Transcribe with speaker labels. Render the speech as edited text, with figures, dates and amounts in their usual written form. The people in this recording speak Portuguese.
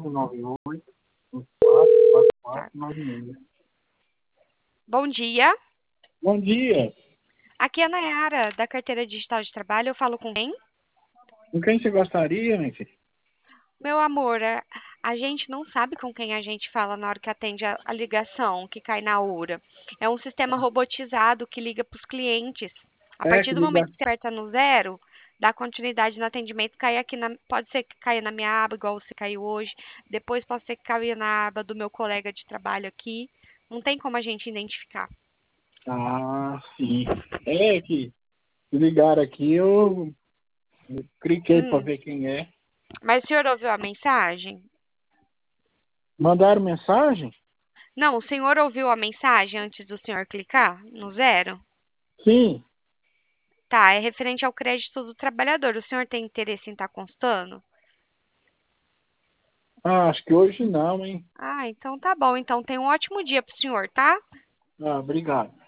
Speaker 1: Tá.
Speaker 2: 998-144496.
Speaker 1: Bom dia.
Speaker 2: Bom dia.
Speaker 1: Aqui é a Nayara, da Carteira Digital de Trabalho. Eu falo com quem?
Speaker 2: Com quem você gostaria, minha filha?
Speaker 1: Meu amor, a gente não sabe com quem a gente fala na hora que atende a ligação que cai na URA. É um sistema robotizado que liga para os clientes. A
Speaker 2: É,
Speaker 1: partir
Speaker 2: que
Speaker 1: do momento
Speaker 2: liga.
Speaker 1: que você aperta no zero, dá continuidade no atendimento, cai aqui pode ser que caia na minha aba, igual você caiu hoje. Depois pode ser que caia na aba do meu colega de trabalho aqui. Não tem como a gente identificar.
Speaker 2: Ah, sim. É que ligaram aqui, eu cliquei para
Speaker 1: Hum.
Speaker 2: ver quem é.
Speaker 1: Mas o senhor ouviu a mensagem?
Speaker 2: Mandaram mensagem?
Speaker 1: Não, o senhor ouviu a mensagem antes do senhor clicar no zero?
Speaker 2: Sim.
Speaker 1: Tá, é referente ao crédito do trabalhador. O senhor tem interesse em estar constando?
Speaker 2: Ah, acho que hoje não, hein?
Speaker 1: Ah, então tá bom. Então tenha um ótimo dia pro senhor, tá?
Speaker 2: Ah, obrigado.